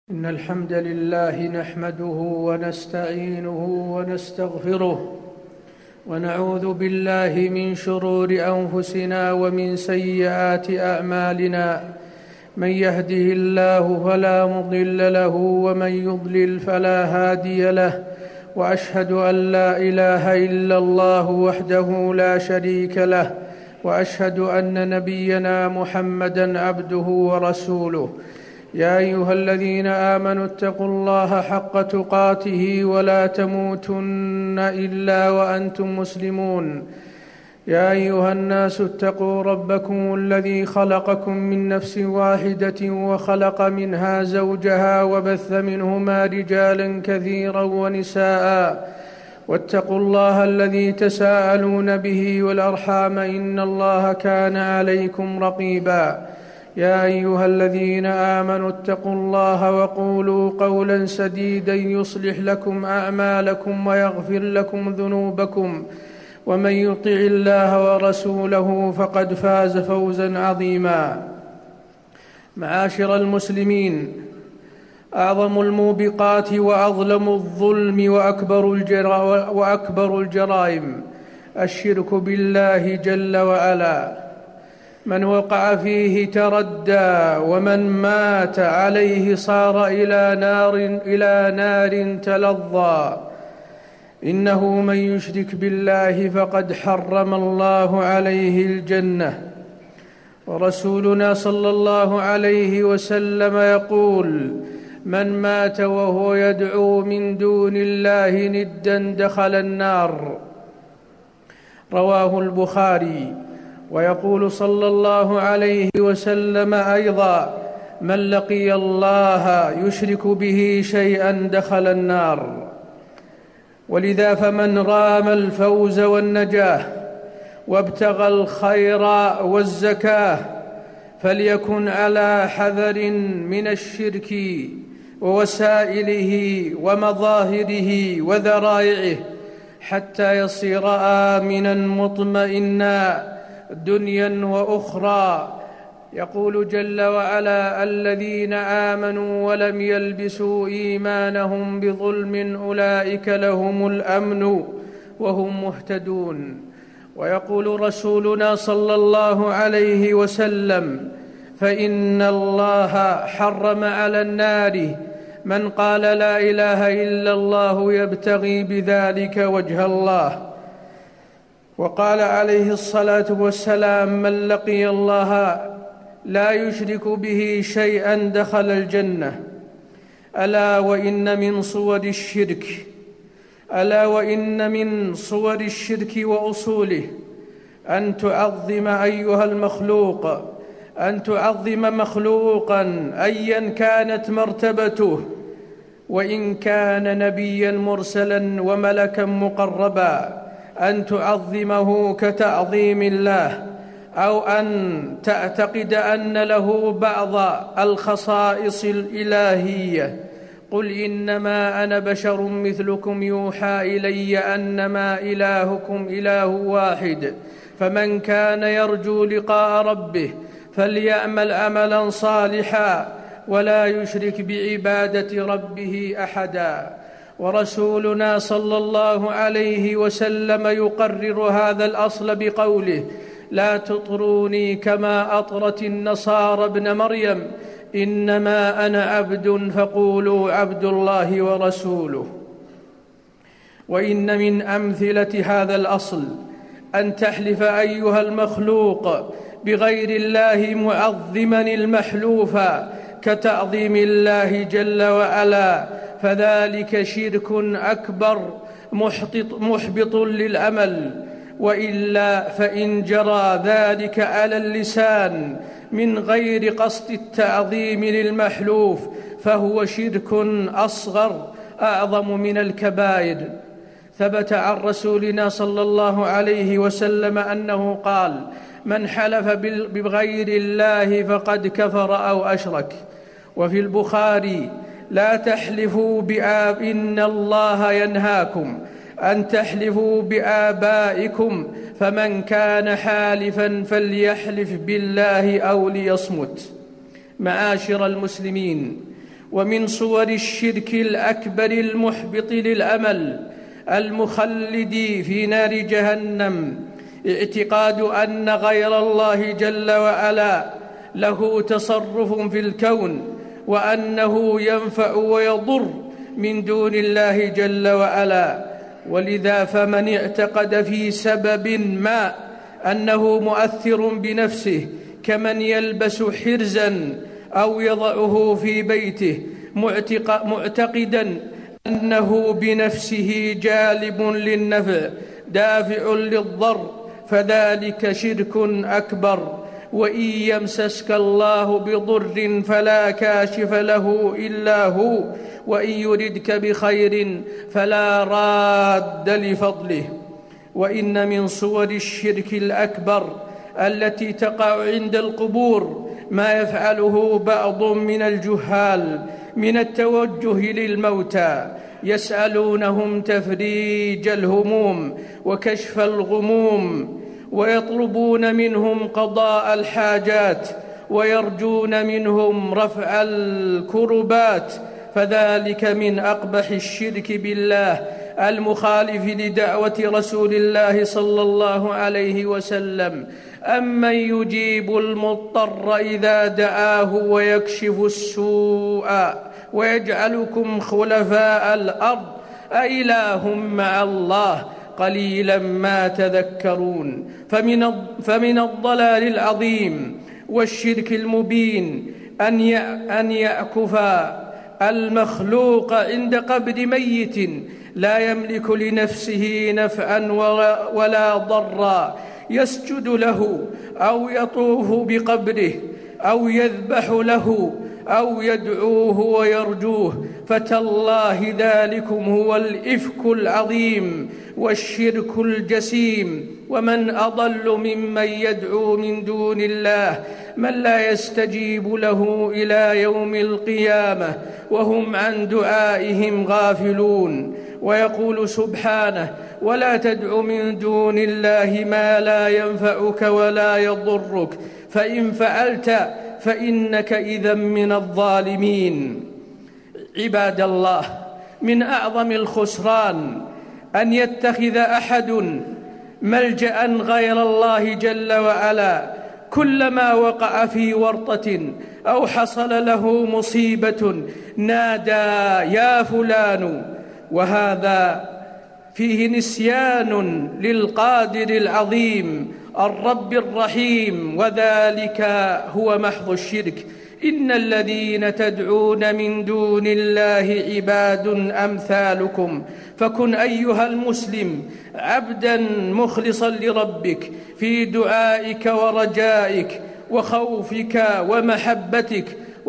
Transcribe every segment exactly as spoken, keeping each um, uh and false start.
إن الحمد لله نحمده ونستعينه ونستغفره ونعوذ بالله من شرور أنفسنا ومن سيئات أعمالنا. من يهده الله فلا مضل له ومن يضلل فلا هادي له، وأشهد أن لا إله إلا الله وحده لا شريك له، وأشهد أن نبينا محمدًا عبده ورسوله. يا أيها الذين آمنوا اتقوا الله حق تقاته ولا تموتن إلا وأنتم مسلمون. يا أيها الناس اتقوا ربكم الذي خلقكم من نفس واحدة وخلق منها زوجها وبث منهما رجالا كثيرا ونساء، واتقوا الله الذي تساءلون به والأرحام إن الله كان عليكم رقيبا. يا أيها الذين آمنوا اتقوا الله وقولوا قولا سديدا يصلح لكم أعمالكم ويغفر لكم ذنوبكم، ومن يطع الله ورسوله فقد فاز فوزا عظيما. معاشر المسلمين، أعظم الموبقات وأظلم الظلم وأكبر, الجرا وأكبر الجرائم الشرك بالله جل وعلا. من وقع فيه تردى، ومن مات عليه صار إلى نار, إلى نار تلظى. إنه من يشرك بالله فقد حرم الله عليه الجنة. ورسولنا صلى الله عليه وسلم يقول: من مات وهو يدعو من دون الله ندا دخل النار. رواه البخاري. ويقول صلى الله عليه وسلم أيضا: من لقي الله يشرك به شيئا دخل النار. ولذا فمن رام الفوز والنجاة وابتغى الخير والزكاة فليكن على حذر من الشرك ووسائله ومظاهره وذرائعه حتى يصير آمنا مطمئنا دنيا وأخرى. يقول جل وعلا: الذين آمنوا ولم يلبسوا إيمانهم بظلم أولئك لهم الأمن وهم مهتدون. ويقول رسولنا صلى الله عليه وسلم: فإن الله حرم على النار من قال لا إله إلا الله يبتغي بذلك وجه الله. وقال عليه الصلاة والسلام: من لقي الله لا يشرك به شيئا دخل الجنة. ألا وإن من صور الشرك ألا وإن من صور الشرك وأصوله أن تعظم أيها المخلوق أن تعظم مخلوقا أيا كانت مرتبته، وإن كان نبيا مرسلا وملكا مقربا، أن تعظمه كتعظيم الله، أو أن تعتقد أن له بعض الخصائص الإلهية. قل إنما أنا بشر مثلكم يوحى إلي أنما إلهكم إله واحد، فمن كان يرجو لقاء ربه فليعمل عملا صالحا ولا يشرك بعبادة ربه أحدا. ورسولنا صلى الله عليه وسلم يقرر هذا الأصل بقوله: لا تطروني كما أطرت النصارى ابن مريم، إنما أنا عبد فقولوا عبد الله ورسوله. وإن من أمثلة هذا الأصل أن تحلف أيها المخلوق بغير الله معظما المحلوف كتعظيم الله جل وعلا، فذلك شرك أكبر محبط للأمل. وإلا فإن جرى ذلك على اللسان من غير قصد التعظيم للمحلوف فهو شرك أصغر أعظم من الكبائر. ثبت عن رسولنا صلى الله عليه وسلم أنه قال: من حلف بغير الله فقد كفر أو أشرك. وفي البخاري: لا تحلفوا بآب إن الله ينهاكم أن تحلفوا بآبائكم، فمن كان حالفا فليحلف بالله أو ليصمت. معاشر المسلمين، ومن صور الشرك الأكبر المحبط للأمل المخلد في نار جهنم اعتقاد أن غير الله جل وعلا له تصرف في الكون، وأنه ينفع ويضر من دون الله جل وعلا. ولذا فمن اعتقد في سبب ما أنه مؤثر بنفسه، كمن يلبس حرزا أو يضعه في بيته معتقدا أنه بنفسه جالب للنفع دافع للضر، فذلك شرك أكبر. وإن يمسسك الله بضر فلا كاشف له إلا هو، وإن يردك بخير فلا راد لفضله. وإن من صور الشرك الأكبر التي تقع عند القبور ما يفعله بعض من الجهال من التوجه للموتى، يسألونهم تفريج الهموم وكشف الغموم، ويطلبون منهم قضاء الحاجات، ويرجون منهم رفع الكربات، فذلك من أقبح الشرك بالله المخالف لدعوة رسول الله صلى الله عليه وسلم. أمن يجيب المضطر إذا دعاه ويكشف السوء ويجعلكم خلفاء الأرض أإله مع الله قليلا ما تذكرون. فمن فمن الضلال العظيم والشرك المبين أن يأكف المخلوق عند قبر ميت لا يملك لنفسه نفعا ولا ضرا، يسجد له أو يطوف بقبره أو يذبح له أو يدعوه ويرجوه، فتالله ذلكم هو الإفك العظيم والشرك الجسيم. ومن أضل ممن يدعو من دون الله من لا يستجيب له إلى يوم القيامة وهم عن دعائهم غافلون. ويقول سبحانه: ولا تدع من دون الله ما لا ينفعك ولا يضرك فإن فعلت فإنك إذا من الظالمين. عباد الله، من أعظم الخسران أن يتخذ أحد ملجأ غير الله جل وعلا. كلما وقع في ورطة أو حصل له مصيبة نادى يا فلان، وهذا فيه نسيان للقادر العظيم الرب الرحيم، وذلك هو محض الشرك. إن الذين تدعون من دون الله عباد أمثالكم، فكن أيها المسلم عبدا مخلصا لربك في دعائك ورجائك وخوفك ومحبتك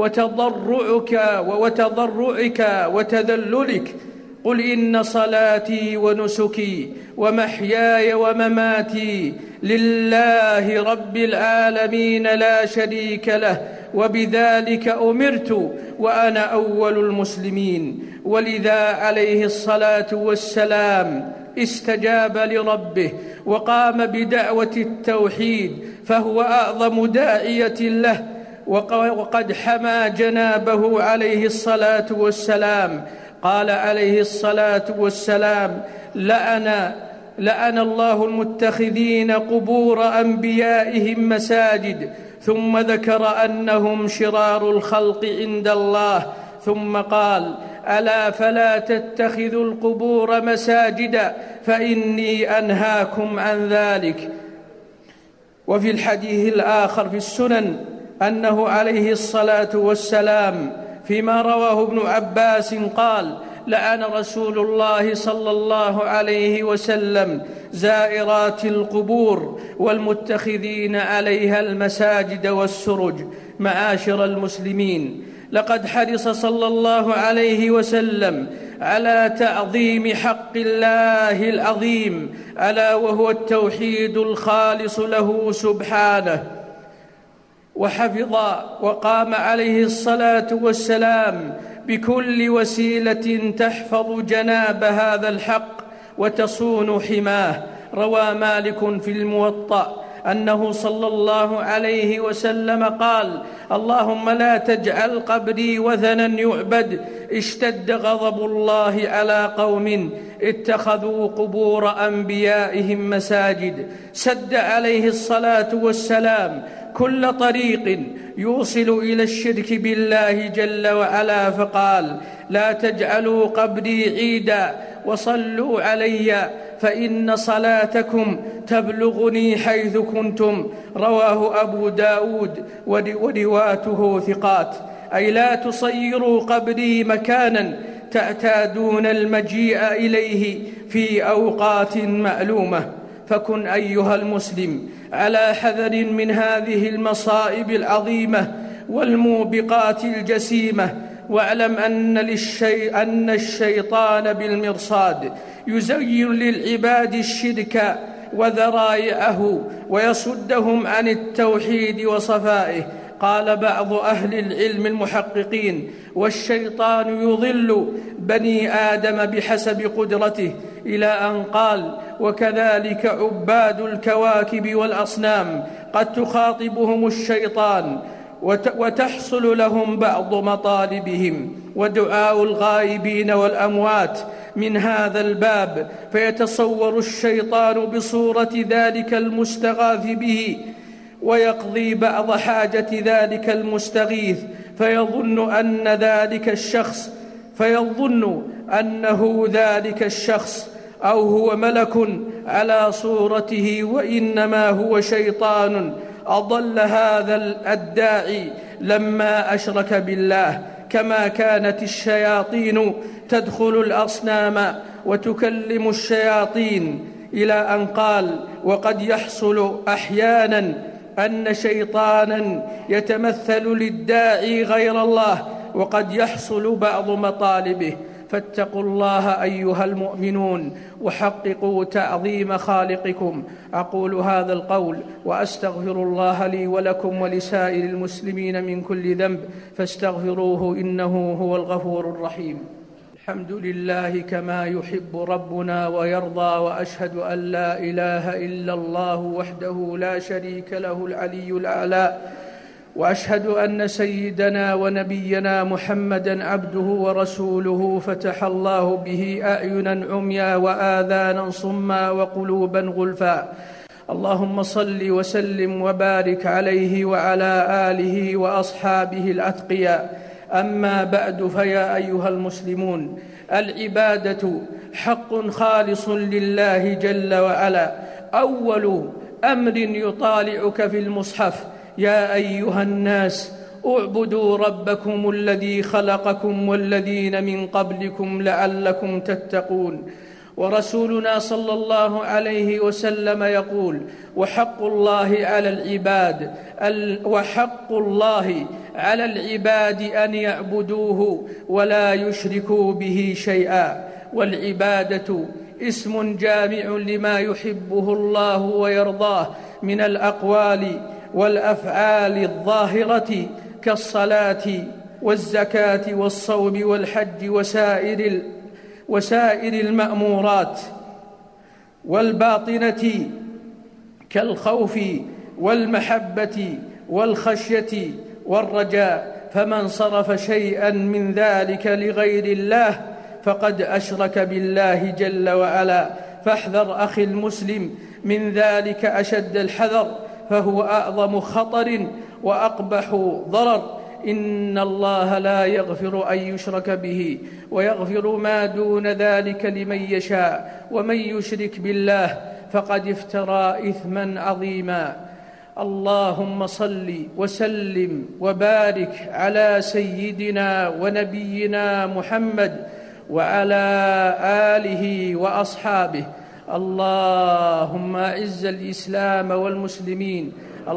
وتضرعك وتضرعك وتذللك. قل إن صلاتي ونسكي ومحياي ومماتي لله رب العالمين لا شريك له وبذلك أمرت وأنا أول المسلمين. ولذا عليه الصلاة والسلام استجاب لربه وقام بدعوة التوحيد، فهو أعظم داعية له، وقد حمى جنابه عليه الصلاة والسلام. قال عليه الصلاة والسلام: لأن لأن الله المتخذين قبور أنبيائهم مساجد، ثم ذكر أنهم شرار الخلق عند الله، ثم قال: ألا فلا تتخذوا القبور مساجدا فإني أنهاكم عن ذلك. وفي الحديث الآخر في السنن أنه عليه الصلاة والسلام فيما رواه ابن عباس قال: لعن رسول الله صلى الله عليه وسلم زائرات القبور والمتخذين عليها المساجد والسرج. معاشر المسلمين، لقد حرص صلى الله عليه وسلم على تعظيم حق الله العظيم، ألا وهو التوحيد الخالص له سبحانه، وحفظ وقام عليه الصلاة والسلام بكل وسيلة تحفظ جناب هذا الحق وتصون حماه. روى مالك في الموطأ أنه صلى الله عليه وسلم قال: اللهم لا تجعل قبري وثنا يعبد. اشتد غضب الله على قوم اتخذوا قبور أنبيائهم مساجد. سد عليه الصلاة والسلام كل طريق يوصل إلى الشرك بالله جل وعلا، فقال: لا تجعلوا قبري عيدا وصلوا علي فإن صلاتكم تبلغني حيث كنتم. رواه أبو داود ورواته ثقات. أي لا تصيروا قبري مكانا تعتادون المجيء إليه في أوقات معلومة. فكن أيها المسلم على حذر من هذه المصائب العظيمة والموبقات الجسيمة، واعلم أن, للشي... أن الشيطان بالمرصاد يزين للعباد الشرك وذرائعه ويصدهم عن التوحيد وصفائه. قال بعض أهل العلم المحققين: والشيطان يضل بني آدم بحسب قدرته، إلى أن قال: وكذلك عباد الكواكب والأصنام قد تخاطبهم الشيطان وتحصل لهم بعض مطالبهم. ودعاء الغائبين والأموات من هذا الباب، فيتصور الشيطان بصورة ذلك المستغاث به ويقضي بعض حاجة ذلك المستغيث، فيظن أن ذلك الشخص فيظن أنه ذلك الشخص أو هو ملك على صورته، وإنما هو شيطان أضل هذا الداعي لما أشرك بالله. كما كانت الشياطين تدخل الأصنام وتكلم الشياطين، إلى أن قال: وقد يحصل أحيانا أن شيطانا يتمثل للداعي غير الله، وقد يحصل بعض مطالبه. فاتقوا الله أيها المؤمنون وحققوا تعظيم خالقكم. أقول هذا القول وأستغفر الله لي ولكم ولسائر المسلمين من كل ذنب، فاستغفروه إنه هو الغفور الرحيم. الحمد لله كما يحب ربنا ويرضى، وأشهد أن لا إله إلا الله وحده لا شريك له العلي الأعلى، وأشهد أن سيدنا ونبينا محمدًا عبده ورسوله فتح الله به أعينا عميا وآذانا صما وقلوبا غلفا. اللهم صل وسلم وبارك عليه وعلى آله وأصحابه الأتقياء. أما بعد، فيا أيها المسلمون، العبادة حق خالص لله جل وعلا. أول أمر يطالعك في المصحف: يا أيها الناس اعبدوا ربكم الذي خلقكم والذين من قبلكم لعلكم تتقون. ورسولنا صلى الله عليه وسلم يقول: وحق الله على العباد وحق الله على العباد أن يعبدوه ولا يشركوا به شيئا. والعبادة اسم جامع لما يحبه الله ويرضاه من الأقوال والأفعال الظاهرة كالصلاة والزكاة والصوم والحج وسائر وسائر المأمورات، والباطنة كالخوف والمحبة والخشية والرجاء. فمن صرف شيئا من ذلك لغير الله فقد أشرك بالله جل وعلا. فاحذر أخي المسلم من ذلك أشد الحذر، فهو أعظم خطر وأقبح ضرر. إن الله لا يغفر أن يشرك به ويغفر ما دون ذلك لمن يشاء، ومن يشرك بالله فقد افترى إثما عظيما. اللهم صل وسلم وبارك على سيدنا ونبينا محمد وعلى آله وأصحابه. اللهم أعز الإسلام والمسلمين،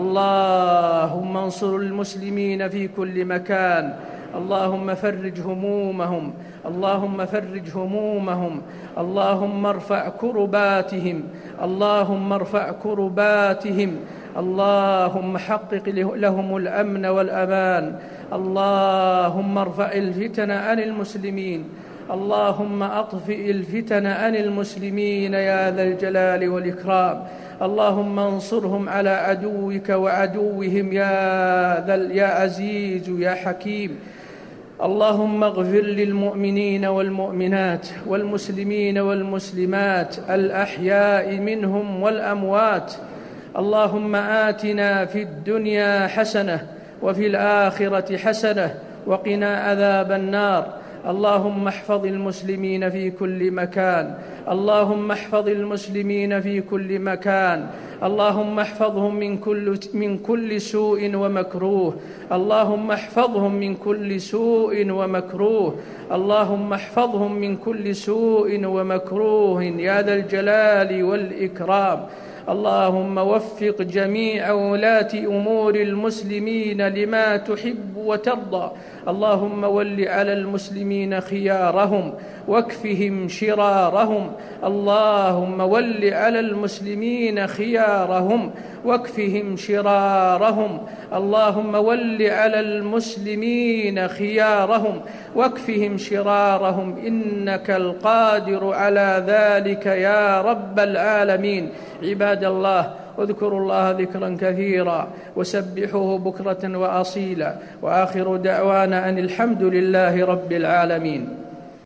اللهم انصر المسلمين في كل مكان، اللهم فرج همومهم، اللهم فرج همومهم، اللهم ارفع كرباتهم، اللهم ارفع كرباتهم، اللهم حقق لهم الأمن والأمان، اللهم ارفع الفتن عن المسلمين، اللهم أطفئ الفتن عن المسلمين يا ذا الجلال والإكرام. اللهم انصرهم على عدوك وعدوهم يا ذا يا عزيز يا حكيم. اللهم اغفر للمؤمنين والمؤمنات والمسلمين والمسلمات الأحياء منهم والأموات. اللهم آتنا في الدنيا حسنة وفي الآخرة حسنة وقنا عذاب النار. اللهم احفظ المسلمين في كل مكان، اللهم احفظ المسلمين في كل مكان، اللهم احفظهم من كل من كل سوء ومكروه، اللهم احفظهم من كل سوء ومكروه، اللهم احفظهم من كل سوء ومكروه يا ذا الجلال والإكرام. اللهم وفق جميع ولاة أمور المسلمين لما تحب وترضى. اللهم ول على المسلمين خيارهم واكفهم شرارهم. اللهم ول على المسلمين خيارهم واكفهم شرارهم. اللهم ول على المسلمين خيارهم واكفهم شرارهم، إنك القادر على ذلك يا رب العالمين. عباد الله، اذكروا الله ذكرا كثيرا وسبحوه بكرة وأصيلا، وآخر دعوانا أن الحمد لله رب العالمين.